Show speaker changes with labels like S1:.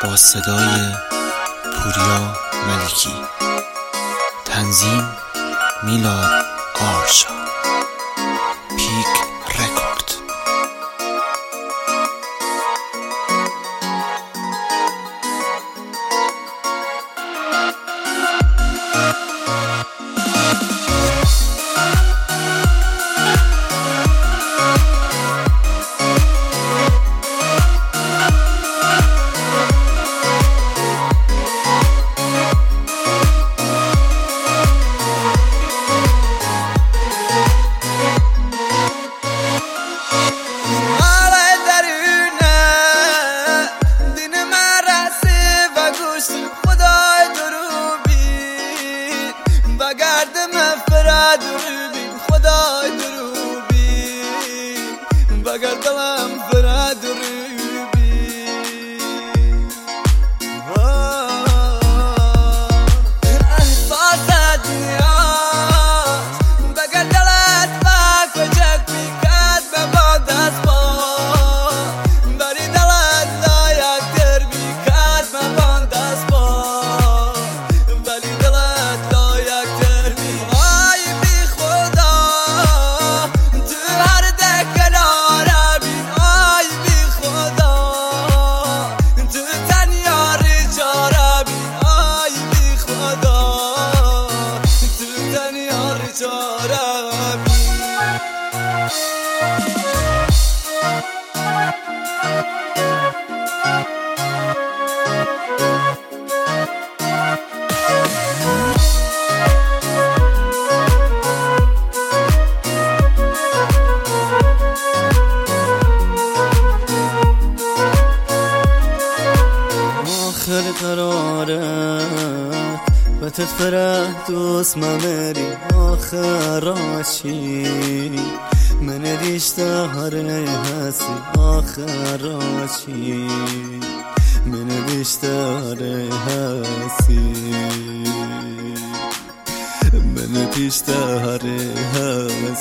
S1: با صدای پوریا ملکی، تنظیم میلاد آرشا، پیک رکورد.
S2: خدای دروبی بگر دلم فراد دروبی احساس دنیاست بگر دلت با کجک بیکد به با دست با بری دلت لایک در بیکد به با دست با بری دلت لایک در بیکد
S3: آخر قرارت بتتفرح دوست ما مری آخر راشی من دیشته هره هستی آخر راشی من دیشته هره هستی من دیشته هره هستی